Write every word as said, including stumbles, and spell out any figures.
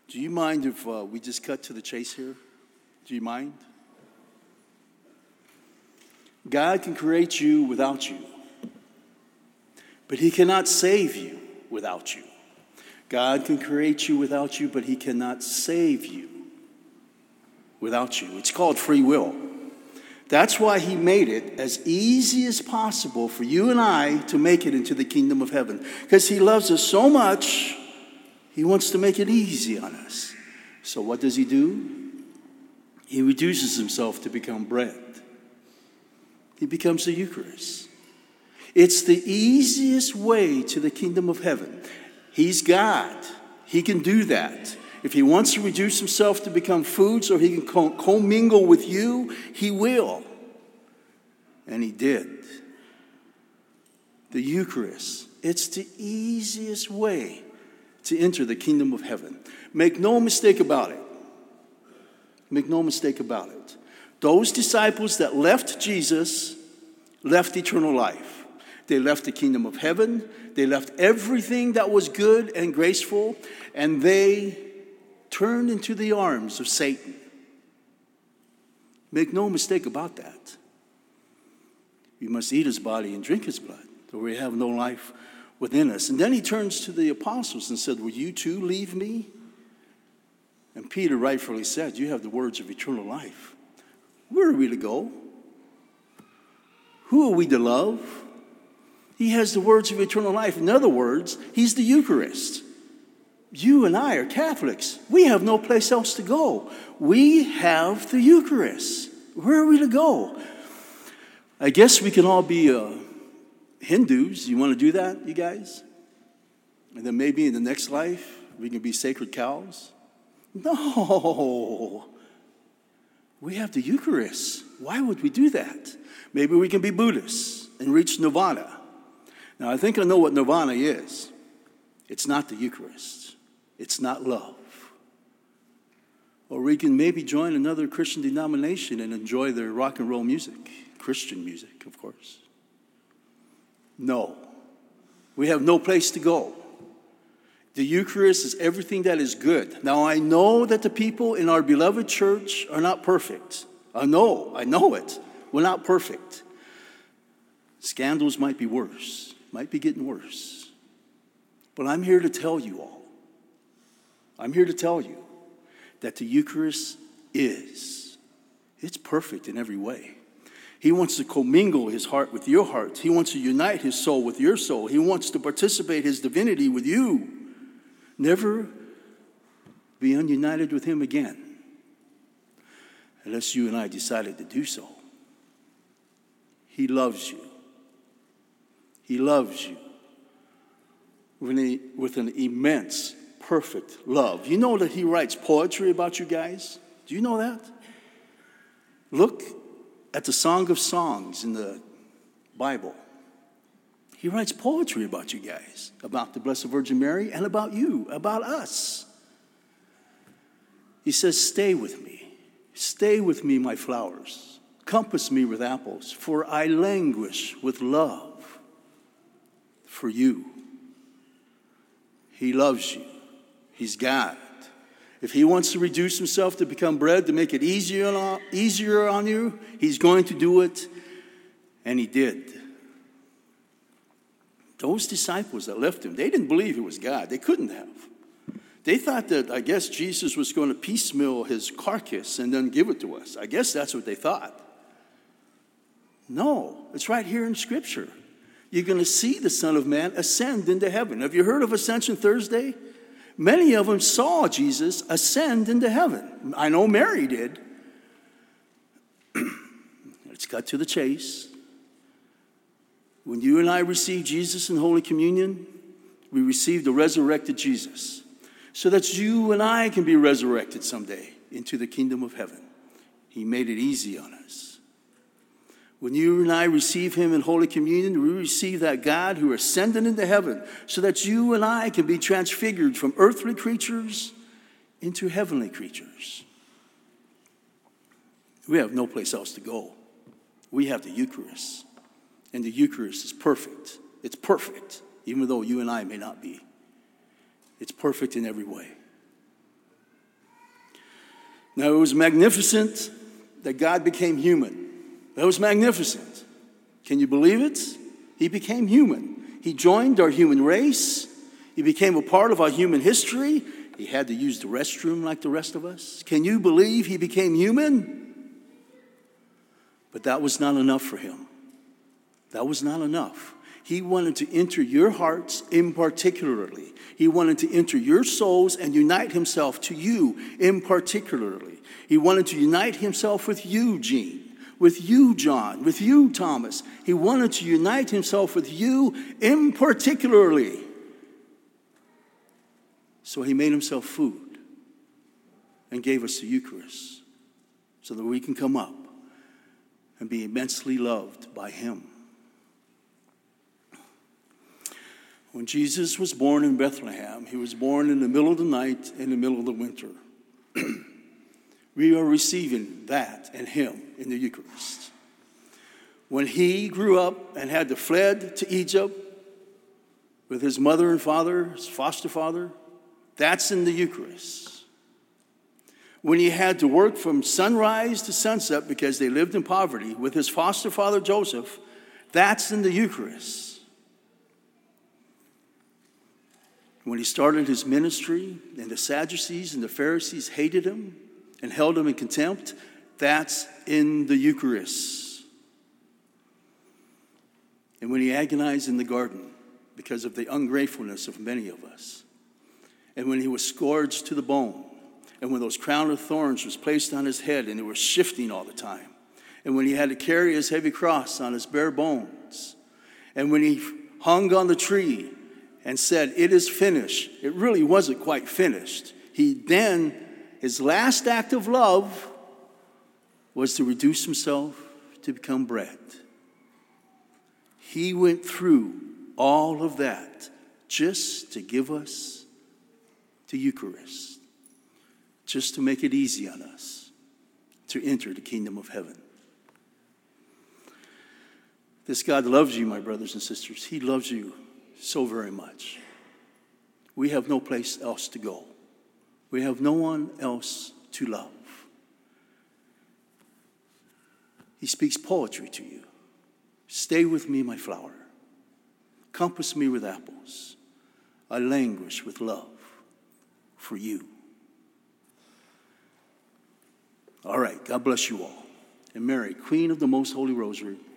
Do you mind if uh, we just cut to the chase here? Do you mind? God can create you without you, but he cannot save you without you. God can create you without you, but he cannot save you without you. It's called free will. That's why he made it as easy as possible for you and I to make it into the kingdom of heaven. Because he loves us so much, he wants to make it easy on us. So what does he do? He reduces himself to become bread. He becomes the Eucharist. It's the easiest way to the kingdom of heaven. He's God. He can do that. If he wants to reduce himself to become food so he can commingle with you, he will. And he did. The Eucharist. It's the easiest way to enter the kingdom of heaven. Make no mistake about it. Make no mistake about it. Those disciples that left Jesus left eternal life. They left the kingdom of heaven. They left everything that was good and graceful, and they turned into the arms of Satan. Make no mistake about that. We must eat his body and drink his blood, or we have no life within us. And then he turns to the apostles and said, will you too leave me? And Peter rightfully said, you have the words of eternal life. Where are we to go? Who are we to love? He has the words of eternal life. In other words, he's the Eucharist. You and I are Catholics. We have no place else to go. We have the Eucharist. Where are we to go? I guess we can all be uh, Hindus. You want to do that, you guys? And then maybe in the next life, we can be sacred cows? No. We have the Eucharist. Why would we do that? Maybe we can be Buddhists and reach nirvana. Now, I think I know what nirvana is. It's not the Eucharist. It's not love. Or we can maybe join another Christian denomination and enjoy their rock and roll music. Christian music, of course. No. We have no place to go. The Eucharist is everything that is good. Now, I know that the people in our beloved church are not perfect. I know. I know it. We're not perfect. Scandals might be worse. Might be getting worse. But I'm here to tell you all. I'm here to tell you that the Eucharist is. It's perfect in every way. He wants to commingle his heart with your heart. He wants to unite his soul with your soul. He wants to participate his divinity with you. Never be ununited with him again. Unless you and I decided to do so. He loves you. He loves you with an, with an immense, perfect love. You know that he writes poetry about you guys? Do you know that? Look at the Song of Songs in the Bible. He writes poetry about you guys, about the Blessed Virgin Mary and about you, about us. He says, stay with me. Stay with me, my flowers. Compass me with apples, for I languish with love for you. He loves you. He's God. If he wants to reduce himself to become bread to make it easier on, easier on you, he's going to do it, and he did. Those disciples that left him, they didn't believe he was God. They couldn't have. They thought that, I guess, Jesus was going to piecemeal his carcass and then give it to us. I guess that's what they thought. No, it's right here in Scripture. You're going to see the Son of Man ascend into heaven. Have you heard of Ascension Thursday? Many of them saw Jesus ascend into heaven. I know Mary did. Let's cut to the chase. When you and I receive Jesus in Holy Communion, we receive the resurrected Jesus. So that you and I can be resurrected someday into the kingdom of heaven. He made it easy on us. When you and I receive him in Holy Communion, we receive that God who ascended into heaven so that you and I can be transfigured from earthly creatures into heavenly creatures. We have no place else to go. We have the Eucharist. And the Eucharist is perfect. It's perfect, even though you and I may not be. It's perfect in every way. Now, it was magnificent that God became human. That was magnificent. Can you believe it? He became human. He joined our human race. He became a part of our human history. He had to use the restroom like the rest of us. Can you believe he became human? But that was not enough for him. That was not enough. He wanted to enter your hearts in particularly. He wanted to enter your souls and unite himself to you in particularly. He wanted to unite himself with you, Gene, with you, John, with you, Thomas. He wanted to unite himself with you in particularly. So he made himself food and gave us the Eucharist so that we can come up and be immensely loved by him. When Jesus was born in Bethlehem, he was born in the middle of the night, in the middle of the winter. We are receiving that and him in the Eucharist. When he grew up and had to fled to Egypt with his mother and father, his foster father, that's in the Eucharist. When he had to work from sunrise to sunset because they lived in poverty with his foster father Joseph, that's in the Eucharist. When he started his ministry and the Sadducees and the Pharisees hated him and held him in contempt, that's in the Eucharist. And when he agonized in the garden because of the ungratefulness of many of us, and when he was scourged to the bone, and when those crown of thorns was placed on his head and it was shifting all the time, and when he had to carry his heavy cross on his bare bones, and when he hung on the tree and said, "It is finished," it really wasn't quite finished. He then, his last act of love was to reduce himself to become bread. He went through all of that just to give us the Eucharist, just to make it easy on us to enter the kingdom of heaven. This God loves you, my brothers and sisters. He loves you so very much. We have no place else to go. We have no one else to love. He speaks poetry to you. Stay with me, my flower. Compass me with apples. I languish with love for you. All right, God bless you all. And Mary, Queen of the Most Holy Rosary,